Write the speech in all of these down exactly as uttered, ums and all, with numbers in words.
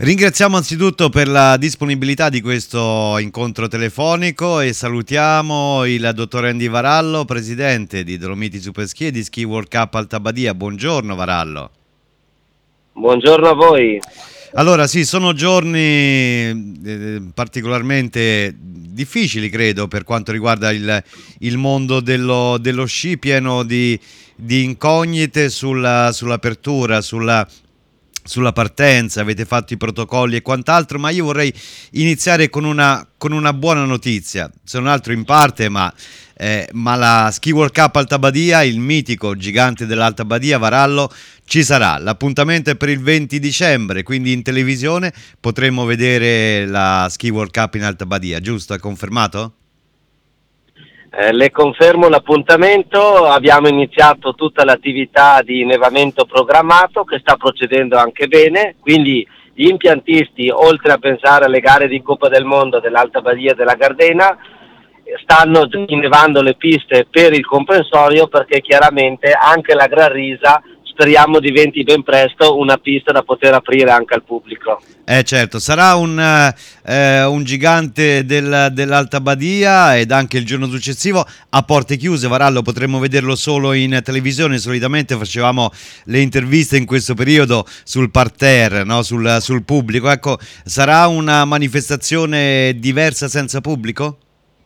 Ringraziamo anzitutto per la disponibilità di questo incontro telefonico e salutiamo il dottor Andy Varallo, presidente di Dolomiti Superski e di Ski World Cup Alta Badia. Buongiorno Varallo. Buongiorno a voi. Allora sì, sono giorni eh, particolarmente difficili, credo, per quanto riguarda il, il mondo dello, dello sci, pieno di, di incognite sulla, sull'apertura, sulla, sulla partenza. Avete fatto i protocolli e quant'altro, ma io vorrei iniziare con una, con una buona notizia, se non altro in parte, ma... Eh, ma la Ski World Cup Alta Badia, il mitico gigante dell'Alta Badia, Varallo, ci sarà. L'appuntamento è per il venti dicembre, quindi in televisione potremo vedere la Ski World Cup in Alta Badia, giusto? È confermato? Eh, le confermo l'appuntamento, abbiamo iniziato tutta l'attività di innevamento programmato che sta procedendo anche bene, quindi gli impiantisti, oltre a pensare alle gare di Coppa del Mondo dell'Alta Badia e della Gardena, stanno innevando le piste per il comprensorio, perché chiaramente anche la Gran Risa speriamo diventi ben presto una pista da poter aprire anche al pubblico. Eh certo, sarà un, eh, un gigante del, dell'Alta Badia ed anche il giorno successivo a porte chiuse. Varallo, potremmo vederlo solo in televisione. Solitamente facevamo le interviste in questo periodo sul parterre, no? sul, sul pubblico. Ecco, sarà una manifestazione diversa senza pubblico?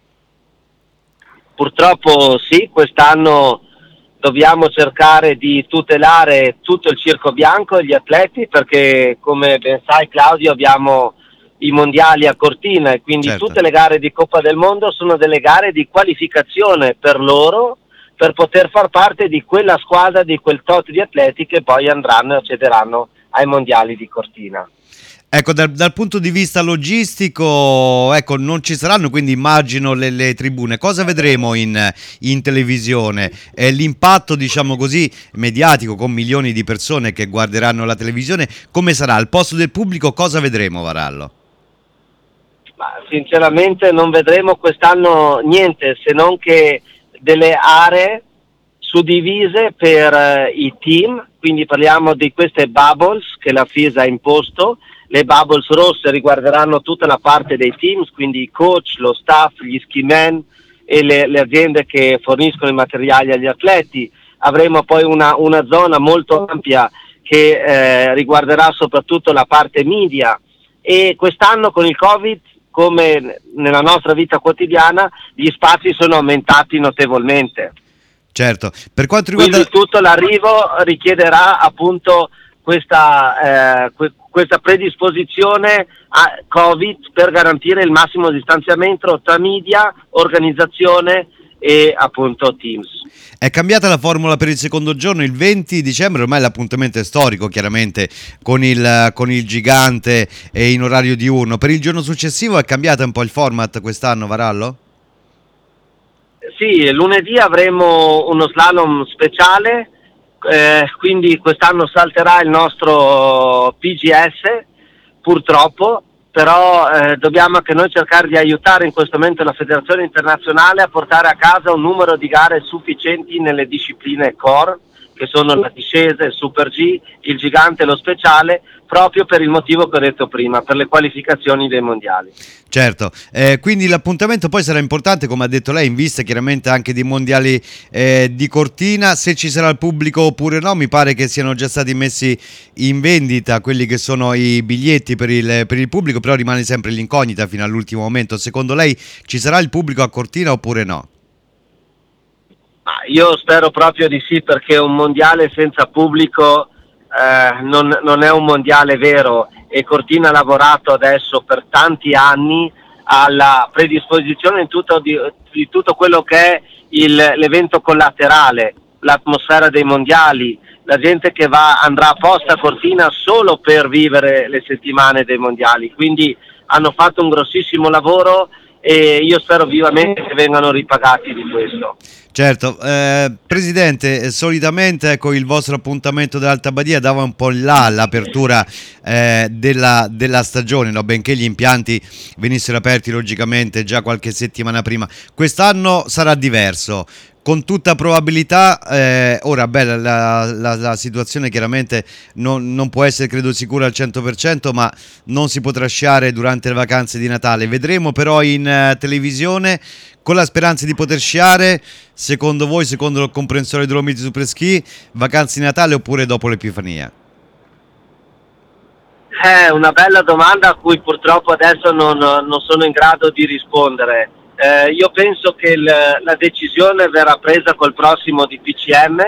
Purtroppo sì, quest'anno dobbiamo cercare di tutelare tutto il circo bianco e gli atleti, perché come ben sai Claudio abbiamo i mondiali a Cortina e quindi Certo. Tutte le gare di Coppa del Mondo sono delle gare di qualificazione per loro, per poter far parte di quella squadra, di quel tot di atleti che poi andranno e accederanno ai mondiali di Cortina. Ecco, dal, dal punto di vista logistico, ecco, non ci saranno, quindi immagino le, le tribune. Cosa vedremo in, in televisione? Eh, l'impatto, diciamo così, mediatico, con milioni di persone che guarderanno la televisione, come sarà? Al posto del pubblico cosa vedremo, Varallo? Ma sinceramente non vedremo quest'anno niente, se non che delle aree suddivise per eh, i team, quindi parliamo di queste bubbles che la FISA ha imposto. Le bubbles rosse riguarderanno tutta la parte dei teams, quindi i coach, lo staff, gli ski man e le, le aziende che forniscono i materiali agli atleti. Avremo poi una, una zona molto ampia che eh, riguarderà soprattutto la parte media, e quest'anno con il Covid, come nella nostra vita quotidiana, gli spazi sono aumentati notevolmente. Certo, per quanto riguarda... Quindi tutto l'arrivo richiederà appunto questa, eh, que- questa predisposizione a Covid per garantire il massimo distanziamento tra media, organizzazione e appunto teams. È cambiata la formula per il secondo giorno, il venti dicembre, ormai l'appuntamento è storico chiaramente con il, con il gigante e in orario diurno. Per il giorno successivo è cambiato un po' il format quest'anno, Varallo? Sì, lunedì avremo uno slalom speciale, eh, quindi quest'anno salterà il nostro P G S, purtroppo, però eh, dobbiamo anche noi cercare di aiutare in questo momento la federazione internazionale a portare a casa un numero di gare sufficienti nelle discipline core, che sono la discesa, il Super G, il gigante e lo speciale, proprio per il motivo che ho detto prima, per le qualificazioni dei mondiali. Certo, eh, quindi l'appuntamento poi sarà importante, come ha detto lei, in vista chiaramente anche dei mondiali eh, di Cortina. Se ci sarà il pubblico oppure no, mi pare che siano già stati messi in vendita quelli che sono i biglietti per il, per il pubblico, però rimane sempre l'incognita fino all'ultimo momento. Secondo lei ci sarà il pubblico a Cortina oppure no? Ma io spero proprio di sì, perché un mondiale senza pubblico eh, non, non è un mondiale vero, e Cortina ha lavorato adesso per tanti anni alla predisposizione in tutto, di, di tutto quello che è il, l'evento collaterale, l'atmosfera dei mondiali, la gente che va, andrà apposta a Cortina solo per vivere le settimane dei mondiali, quindi hanno fatto un grossissimo lavoro e io spero vivamente che vengano ripagati di questo. Certo, eh, Presidente, solitamente ecco, il vostro appuntamento dell'Alta Badia dava un po' là all'apertura eh, della, della stagione, no? Benché gli impianti venissero aperti logicamente già qualche settimana prima. Quest'anno sarà diverso. con tutta probabilità, eh, ora beh, la, la, la situazione chiaramente non, non può essere credo sicura al cento per cento, ma non si potrà sciare durante le vacanze di Natale. Vedremo però in uh, televisione, con la speranza di poter sciare. Secondo voi, secondo il comprensorio di Dolomiti Superski, vacanze di Natale oppure dopo l'Epifania? È una bella domanda a cui purtroppo adesso non, non sono in grado di rispondere. Eh, io penso che il, la decisione verrà presa col prossimo D P C M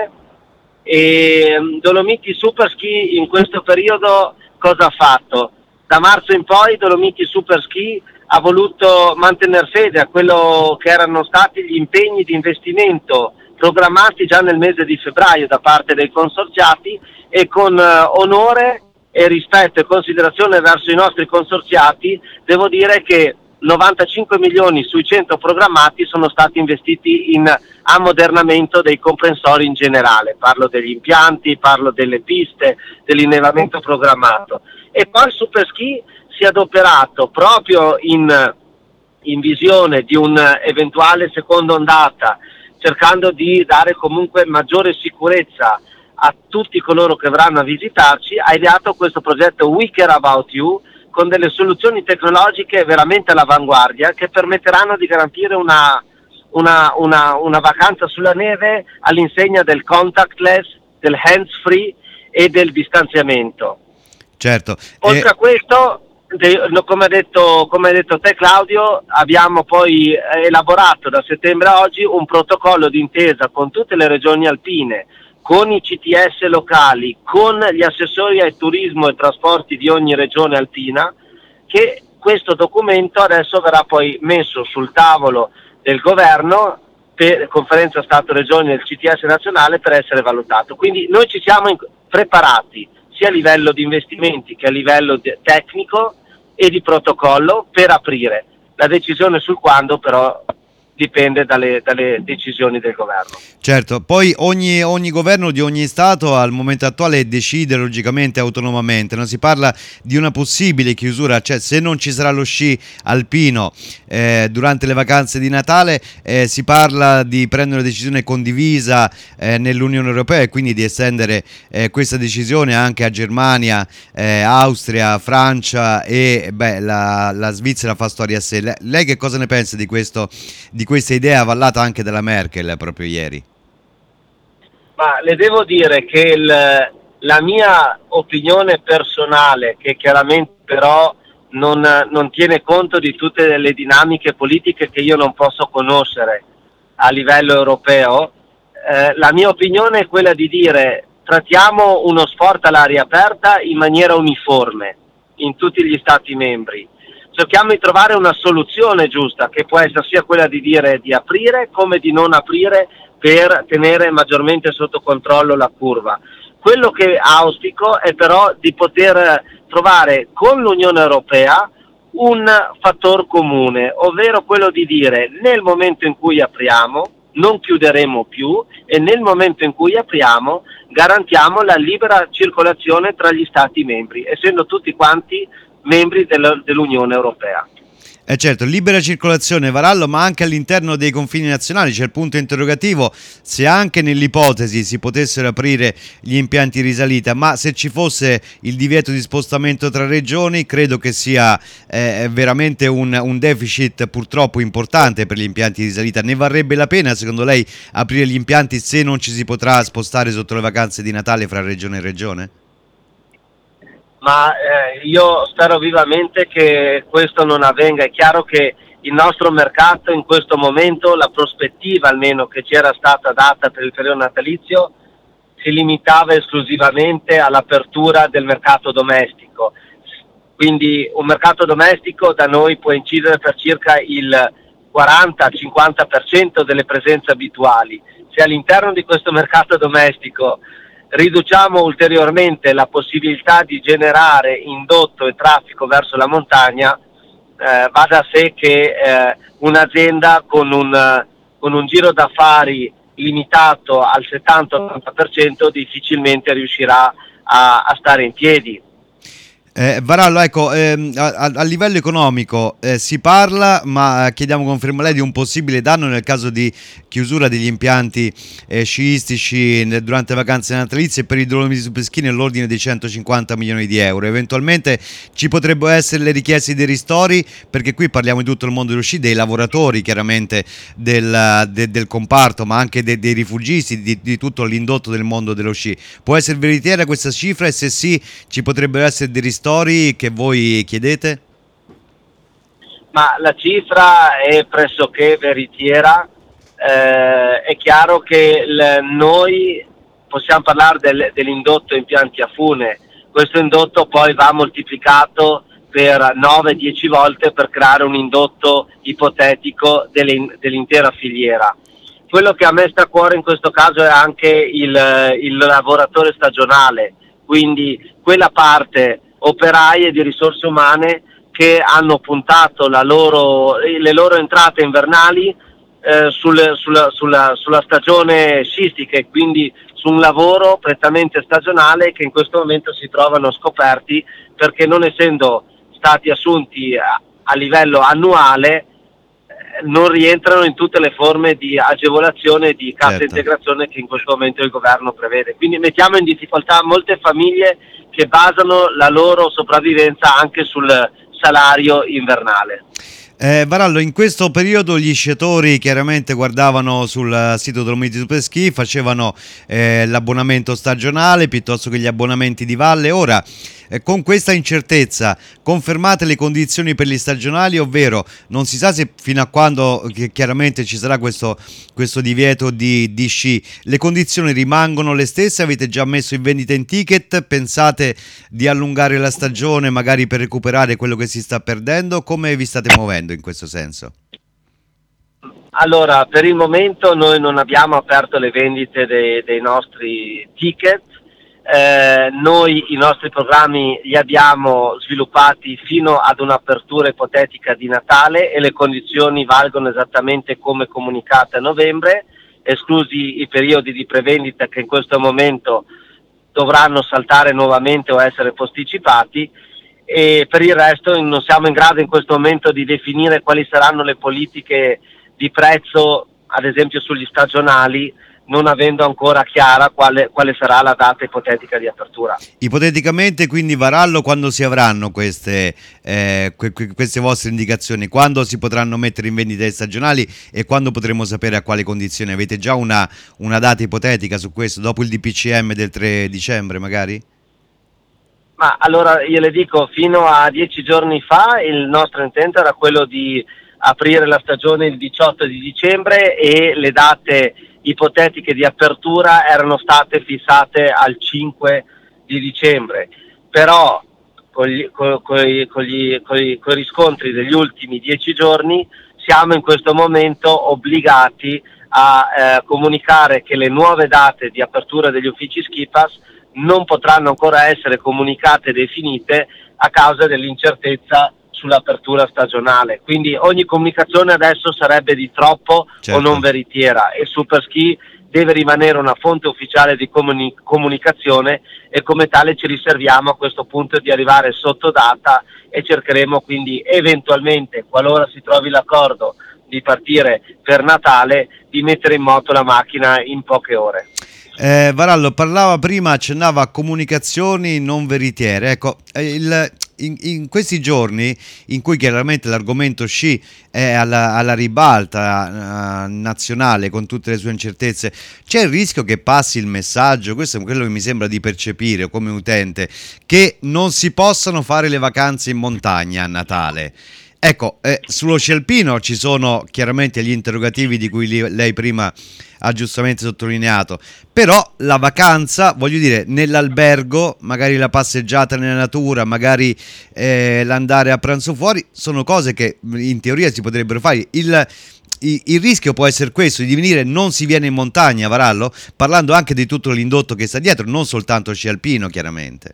e Dolomiti Superski in questo periodo cosa ha fatto? Da marzo in poi Dolomiti Superski ha voluto mantenere fede a quello che erano stati gli impegni di investimento programmati già nel mese di febbraio da parte dei consorziati, e con uh, onore e rispetto e considerazione verso i nostri consorziati devo dire che novantacinque milioni sui cento programmati sono stati investiti in ammodernamento dei comprensori in generale. Parlo degli impianti, parlo delle piste, dell'innevamento programmato. E poi il Superski si è adoperato proprio in, in visione di un'eventuale seconda ondata, cercando di dare comunque maggiore sicurezza a tutti coloro che verranno a visitarci. Ha ideato questo progetto We Care About You, con delle soluzioni tecnologiche veramente all'avanguardia che permetteranno di garantire una, una, una, una vacanza sulla neve all'insegna del contactless, del hands free e del distanziamento. Certo. Oltre e... a questo, de, no, come, hai detto, come hai detto te Claudio, abbiamo poi elaborato da settembre a oggi un protocollo d'intesa con tutte le regioni alpine, con i C T S locali, con gli assessori al turismo e trasporti di ogni regione alpina, che questo documento adesso verrà poi messo sul tavolo del governo per conferenza Stato-Regioni del C T S nazionale per essere valutato. Quindi noi ci siamo preparati sia a livello di investimenti che a livello de- tecnico e di protocollo per aprire. La decisione sul quando però dipende dalle, dalle decisioni del governo. Certo, poi ogni, ogni governo di ogni Stato al momento attuale decide logicamente autonomamente, non si parla di una possibile chiusura, cioè se non ci sarà lo sci alpino eh, durante le vacanze di Natale eh, si parla di prendere una decisione condivisa eh, nell'Unione Europea e quindi di estendere eh, questa decisione anche a Germania, eh, Austria, Francia e beh, la, la Svizzera fa storia a sé. Lei che cosa ne pensa di questo, di questa idea avallata anche dalla Merkel proprio ieri? Ma le devo dire che il, la mia opinione personale, che chiaramente però non, non tiene conto di tutte le dinamiche politiche che io non posso conoscere a livello europeo, eh, la mia opinione è quella di dire: trattiamo uno sport all'aria aperta in maniera uniforme in tutti gli Stati membri. Cerchiamo di trovare una soluzione giusta, che può essere sia quella di dire di aprire come di non aprire per tenere maggiormente sotto controllo la curva. Quello che auspico è però di poter trovare con l'Unione Europea un fattore comune, ovvero quello di dire: nel momento in cui apriamo non chiuderemo più e nel momento in cui apriamo garantiamo la libera circolazione tra gli Stati membri, essendo tutti quanti membri del, dell'Unione Europea. Eh certo, libera circolazione, Varallo, ma anche all'interno dei confini nazionali c'è il punto interrogativo se anche nell'ipotesi si potessero aprire gli impianti di risalita, ma se ci fosse il divieto di spostamento tra regioni credo che sia eh, veramente un, un deficit purtroppo importante per gli impianti di risalita. Ne varrebbe la pena secondo lei aprire gli impianti se non ci si potrà spostare sotto le vacanze di Natale fra regione e regione? Ma eh, io spero vivamente che questo non avvenga. È chiaro che il nostro mercato in questo momento, la prospettiva almeno che ci era stata data per il periodo natalizio, si limitava esclusivamente all'apertura del mercato domestico. Quindi un mercato domestico da noi può incidere per circa il quaranta cinquanta per cento delle presenze abituali. Se all'interno di questo mercato domestico riduciamo ulteriormente la possibilità di generare indotto e traffico verso la montagna, eh, va da sé che eh, un'azienda con un, con un giro d'affari limitato al settanta ottanta per cento difficilmente riuscirà a, a stare in piedi. Eh, Varallo, ecco, ehm, a, a- a livello economico eh, si parla, ma eh, chiediamo conferma a lei di un possibile danno nel caso di chiusura degli impianti eh, sciistici ne- durante le vacanze natalizie per i Dolomiti Supeschini nell'ordine dei centocinquanta milioni di euro. Eventualmente ci potrebbero essere le richieste dei ristori, perché qui parliamo di tutto il mondo dello sci, dei lavoratori chiaramente del, de- del comparto, ma anche de- dei rifugiati, di, di tutto l'indotto del mondo dello sci. Può essere veritiera questa cifra e se sì, ci potrebbero essere dei ristori che voi chiedete? Ma la cifra è pressoché veritiera. Eh, è chiaro che il- noi possiamo parlare del- dell'indotto impianti a fune. Questo indotto poi va moltiplicato per nove dieci volte per creare un indotto ipotetico delle- dell'intera filiera. Quello che a me sta a cuore in questo caso è anche il, il lavoratore stagionale, quindi quella parte operaie di risorse umane che hanno puntato la loro, le loro entrate invernali eh, sul, sulla, sulla, sulla stagione sciistica e quindi su un lavoro prettamente stagionale che in questo momento si trovano scoperti perché non essendo stati assunti a, a livello annuale eh, non rientrano in tutte le forme di agevolazione e di cassa Certo. integrazione che in questo momento il governo prevede. Quindi mettiamo in difficoltà molte famiglie che basano la loro sopravvivenza anche sul salario invernale. Eh, Varallo, in questo periodo gli sciatori chiaramente guardavano sul sito Dolomiti Superski, facevano eh, l'abbonamento stagionale piuttosto che gli abbonamenti di valle. Ora, eh, con questa incertezza, confermate le condizioni per gli stagionali, ovvero non si sa se fino a quando che chiaramente ci sarà questo, questo divieto di, di sci, le condizioni rimangono le stesse? Avete già messo in vendita in ticket? Pensate di allungare la stagione magari per recuperare quello che si sta perdendo? Come vi state muovendo in questo senso? Allora, per il momento noi non abbiamo aperto le vendite dei, dei nostri ticket. Eh, noi i nostri programmi li abbiamo sviluppati fino ad un'apertura ipotetica di Natale e le condizioni valgono esattamente come comunicate a novembre, esclusi i periodi di prevendita che in questo momento dovranno saltare nuovamente o essere posticipati, e per il resto non siamo in grado in questo momento di definire quali saranno le politiche di prezzo, ad esempio sugli stagionali, non avendo ancora chiara quale, quale sarà la data ipotetica di apertura. Ipoteticamente, quindi, Varallo, quando si avranno queste, eh, que- que- queste vostre indicazioni? Quando si potranno mettere in vendita i stagionali e quando potremo sapere a quali condizioni? Avete già una, una data ipotetica su questo? Dopo il D P C M del tre dicembre, magari? Ma allora io le dico, fino a dieci giorni fa il nostro intento era quello di aprire la stagione il diciotto di dicembre e le date ipotetiche di apertura erano state fissate al cinque di dicembre, però con gli, con, con, con gli, con gli, con i riscontri degli ultimi dieci giorni siamo in questo momento obbligati a eh, comunicare che le nuove date di apertura degli uffici Skipass non potranno ancora essere comunicate e definite a causa dell'incertezza sull'apertura stagionale, quindi ogni comunicazione adesso sarebbe di troppo Certo. o non veritiera e Superski deve rimanere una fonte ufficiale di comuni- comunicazione e come tale ci riserviamo a questo punto di arrivare sotto data e cercheremo quindi eventualmente, qualora si trovi l'accordo di partire per Natale, di mettere in moto la macchina in poche ore. Eh, Varallo parlava prima, accennava a comunicazioni non veritiere. Ecco, eh, il, in, in questi giorni in cui chiaramente l'argomento sci è alla, alla ribalta eh, nazionale con tutte le sue incertezze, c'è il rischio che passi il messaggio, questo è quello che mi sembra di percepire come utente, che non si possano fare le vacanze in montagna a Natale. Ecco, eh, sullo sci alpino ci sono chiaramente gli interrogativi di cui li, lei prima ha giustamente sottolineato, però la vacanza, voglio dire, nell'albergo, magari la passeggiata nella natura, magari eh, l'andare a pranzo fuori, sono cose che in teoria si potrebbero fare. Il, il, il rischio può essere questo, di venire non si viene in montagna, Varallo, parlando anche di tutto l'indotto che sta dietro, non soltanto sci alpino, chiaramente.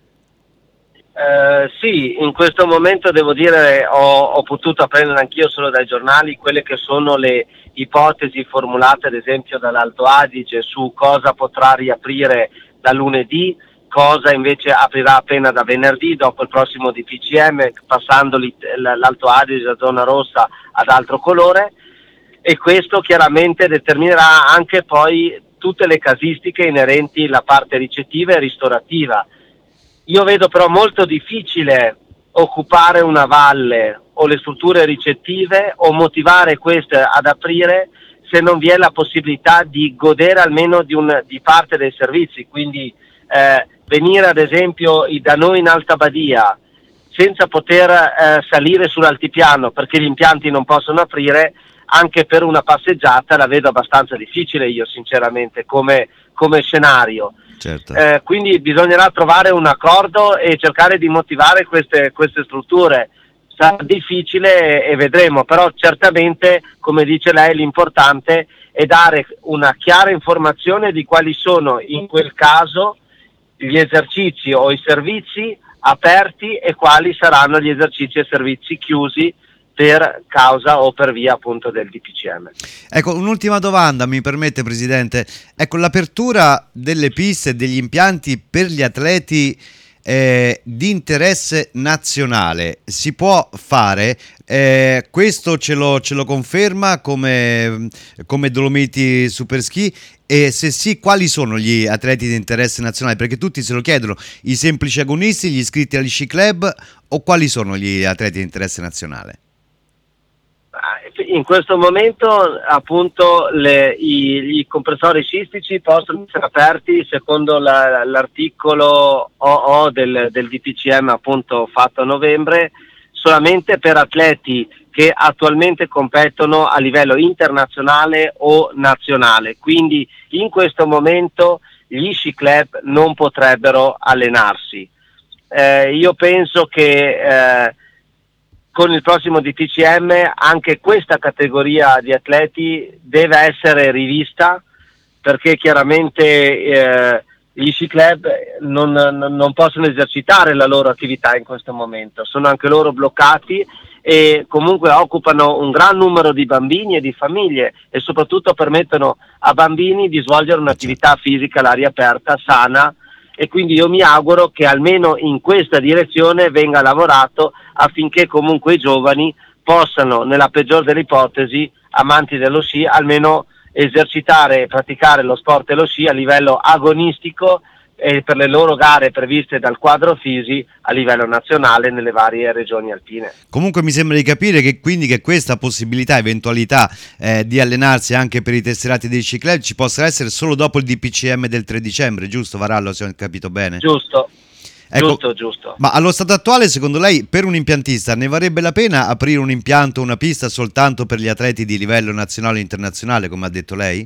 Eh, sì, in questo momento devo dire ho, ho potuto apprendere anch'io solo dai giornali quelle che sono le ipotesi formulate ad esempio dall'Alto Adige su cosa potrà riaprire da lunedì. cosa invece aprirà appena da venerdì dopo il prossimo D P C M, passando l'Alto Adige, la zona rossa, ad altro colore, e questo chiaramente determinerà anche poi tutte le casistiche inerenti alla parte ricettiva e ristorativa. Io vedo però molto difficile occupare una valle o le strutture ricettive o motivare queste ad aprire se non vi è la possibilità di godere almeno di, un, di parte dei servizi, quindi eh, venire ad esempio da noi in Alta Badia senza poter eh, salire sull'altipiano perché gli impianti non possono aprire, anche per una passeggiata la vedo abbastanza difficile io sinceramente come, come scenario. Certo. Eh, quindi bisognerà trovare un accordo e cercare di motivare queste, queste strutture. Sarà difficile e vedremo, però certamente, come dice lei, l'importante è dare una chiara informazione di quali sono in quel caso gli esercizi o i servizi aperti e quali saranno gli esercizi e servizi chiusi per causa o per via appunto del D P C M. Ecco, un'ultima domanda mi permette, Presidente. Ecco, l'apertura delle piste e degli impianti per gli atleti eh, di interesse nazionale si può fare? Eh, questo ce lo, ce lo conferma come, come Dolomiti Superski? E se sì, quali sono gli atleti di interesse nazionale? Perché tutti se lo chiedono, i semplici agonisti, gli iscritti agli sci club, o quali sono gli atleti di interesse nazionale? In questo momento appunto le, i, i compressori sciistici possono essere aperti secondo la, l'articolo O O del, del D P C M appunto fatto a novembre solamente per atleti che attualmente competono a livello internazionale o nazionale, quindi in questo momento gli sci club non potrebbero allenarsi. Eh, io penso che eh, con il prossimo D P C M anche questa categoria di atleti deve essere rivista, perché chiaramente eh, gli sci club non, non possono esercitare la loro attività in questo momento, sono anche loro bloccati e comunque occupano un gran numero di bambini e di famiglie e soprattutto permettono a bambini di svolgere un'attività fisica all'aria aperta sana, e quindi io mi auguro che almeno in questa direzione venga lavorato affinché comunque i giovani possano, nella peggior delle ipotesi, amanti dello sci, almeno esercitare e praticare lo sport e lo sci a livello agonistico e per le loro gare previste dal quadro Fisi a livello nazionale nelle varie regioni alpine. Comunque mi sembra di capire che quindi che questa possibilità, eventualità eh, di allenarsi anche per i tesserati dei sci club ci possa essere solo dopo il D P C M del tre dicembre, giusto Varallo, se ho capito bene? Giusto. Ecco, giusto, giusto. Ma allo stato attuale, secondo lei, per un impiantista ne varrebbe la pena aprire un impianto, una pista soltanto per gli atleti di livello nazionale e internazionale, come ha detto lei?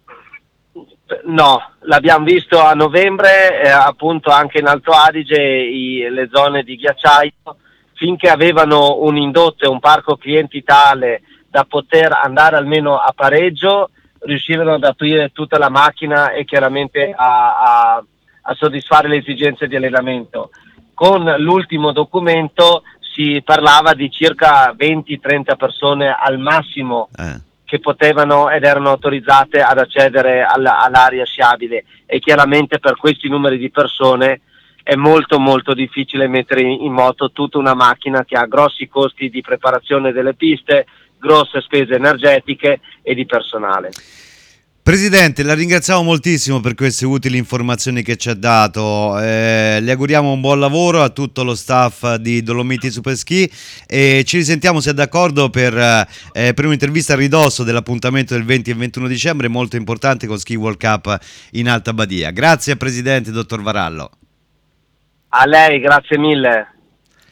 No, l'abbiamo visto a novembre, eh, appunto anche in Alto Adige, i, le zone di ghiacciaio, finché avevano un indotto e un parco clienti tale da poter andare almeno a pareggio, riuscivano ad aprire tutta la macchina e chiaramente a, a, a soddisfare le esigenze di allenamento. Con l'ultimo documento si parlava di circa venti trenta persone al massimo eh. che potevano ed erano autorizzate ad accedere alla, all'area sciabile, e chiaramente per questi numeri di persone è molto molto difficile mettere in, in moto tutta una macchina che ha grossi costi di preparazione delle piste, grosse spese energetiche e di personale. Presidente, la ringraziamo moltissimo per queste utili informazioni che ci ha dato, eh, le auguriamo un buon lavoro a tutto lo staff di Dolomiti Superski e ci risentiamo, se è d'accordo, per, eh, per un'intervista a ridosso dell'appuntamento del venti e ventuno dicembre, molto importante, con Ski World Cup in Alta Badia. Grazie Presidente, dottor Varallo. A lei, grazie mille.